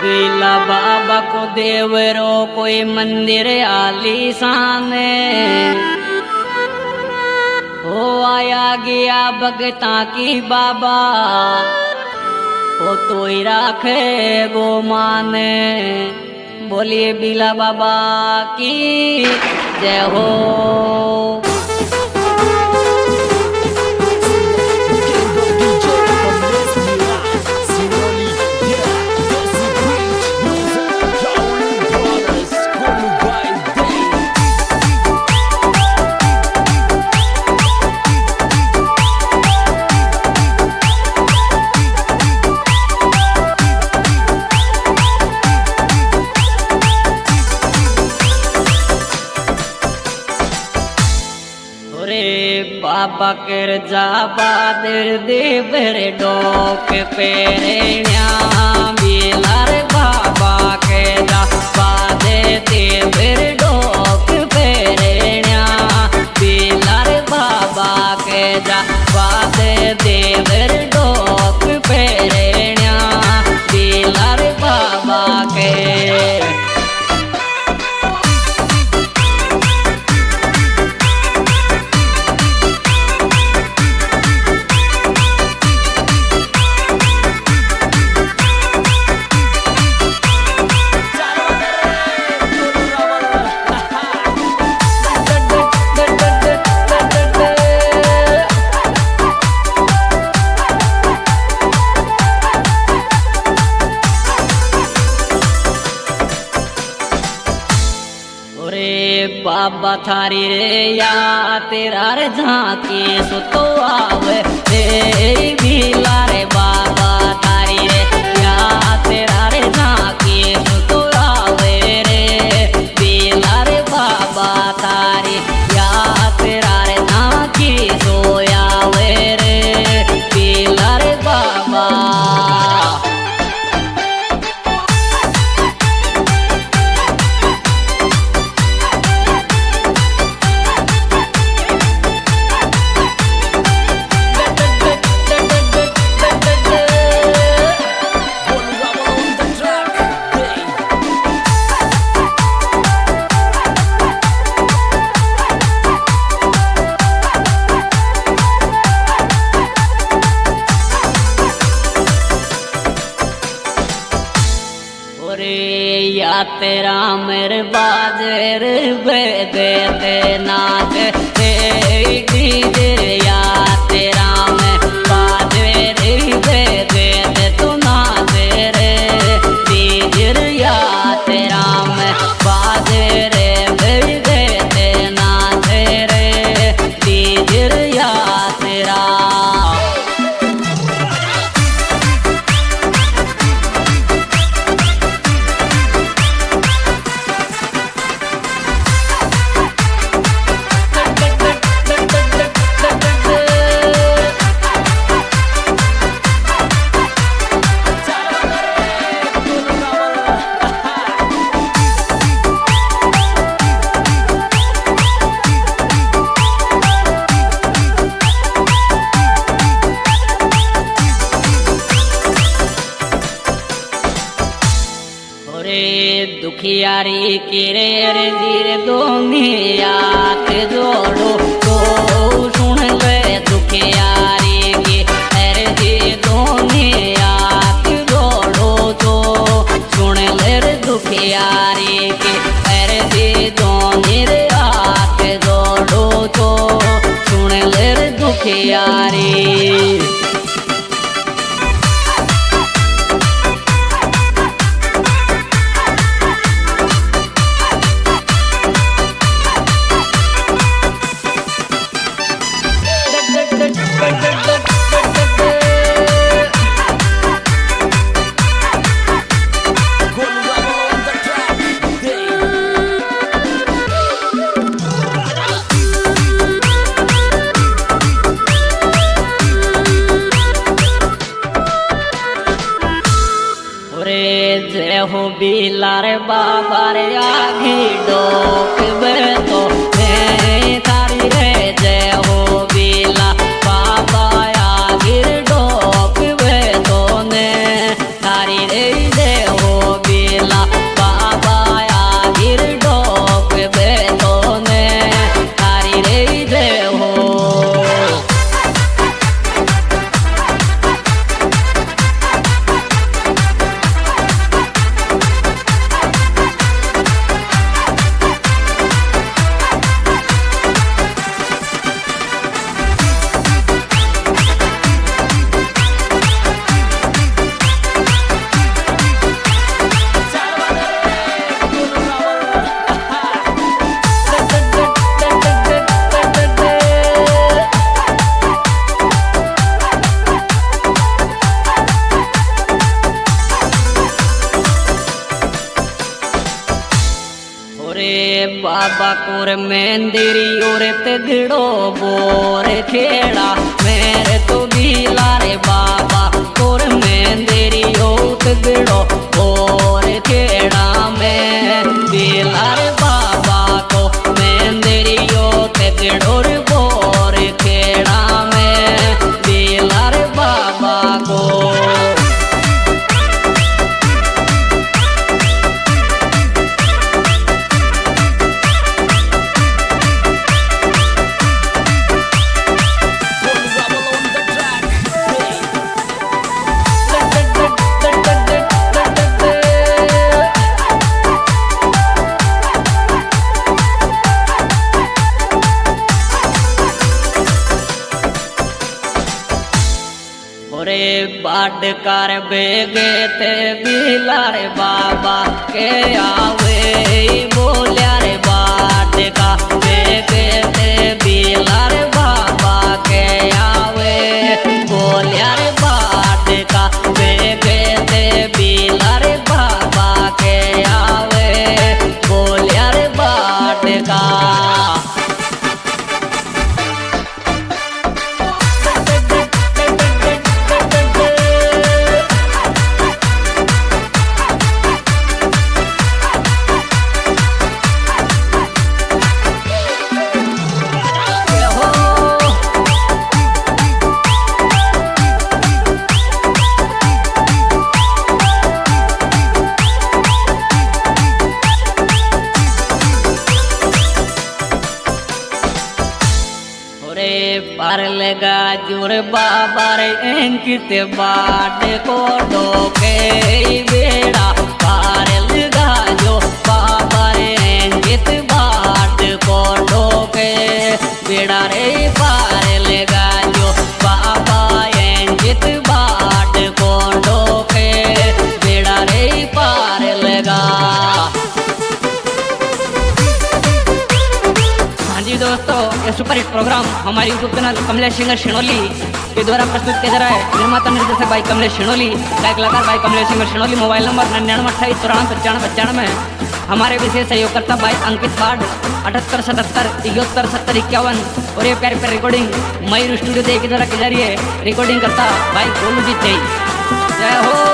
बीला बाबा को देवरो कोई मंदिर आलीशान हो आया गया भगता की बाबा वो तो ही राखे गो माने। बोलिए बीला बाबा की जय हो। बाबा कर जा बादर दे बेरे डोक पेरेण्या बिलार बाबा के जा बादे दे बेरे डोक पेरेण्या बिलार बाबा के जा बादे दे बेरे डोक पेरेण्या बिलार बाबा के। बाबा थारी रे या तेरा रे झांकी सुतो आवे रे बीला रे बाबा थारी रे या तेरा रे झांकी सुतो आवे रे बीला रे बाबा थारी या तेरा रे झांकी सोयावे रे बीला रे बाबा। या तेरा मेरे बाजेर बेदे ते नाच ते डीजे या तेरा मैं बाजेर बेदे ते तू नाच रे डीजे या तेरा मैं बाजेर बेदे ते नाच रे डीजे या तेरा। दुखियारी किरे रे धीरे दोनियात जोड़ो तो सुन ले दुखियारी की अरे जी दोनियात जोड़ो तो सुन ले रे दुखियारी की अरे जी दोनियात जोड़ो तो सुन ले रे दुखियारी। हो बीला रे बाबा रे आगे डोक बे तो मैं थारी रे जय हो बीला बाबा आगे डोक बे तो ने थारी रे जय हो बाबा कोर मेंदिरी और तगड़ो बोर खेड़ा मेरे तो भीला रे बाबा कोर मेंदिरी और तगड़ो बोर खेड़ा में भीला रे बाबा को मेंदिरी और तगड़ो रे बोर खेड़ा में भीला रे बाबा को। बाट कर बेगे ते बिला रे बाबा के आवे बोलिया रे बाट का बेगे ते बिला रे बाबा के आवे बोलिया रे बाट का बेगे ते बिला रे बाबा के आवे बोलिया रे बाट का। पार लगा जुर बाबा रे अंकित बाट को डोके बेड़ा पार लगा जो बाबा रे अंकित बाट को डोके बेड़ा रे पार लगा जो बाबा अंकित बाट को डोके बेड़ा रे पार लगा। दोस्तों ये सुपर हिट प्रोग्राम हमारे YouTube channel Kamlesh singer Shinoli के द्वारा प्रस्तुत किया जा रहा है। निर्माता निर्देशक भाई कमलेश शिणोली, गायक कलाकार भाई Kamlesh singer Shinoli. Mobile number 9928949595। हमारे विशेष सहयोगकर्ता भाई अंकित बाढ़ 7877 71 70 51। और ये प्यारी प्यारी रिकॉर्डिंग मयूर स्टूडियो के द्वारा की जा रही है। रिकॉर्डिंग करता भाई गोलू जी जय हो।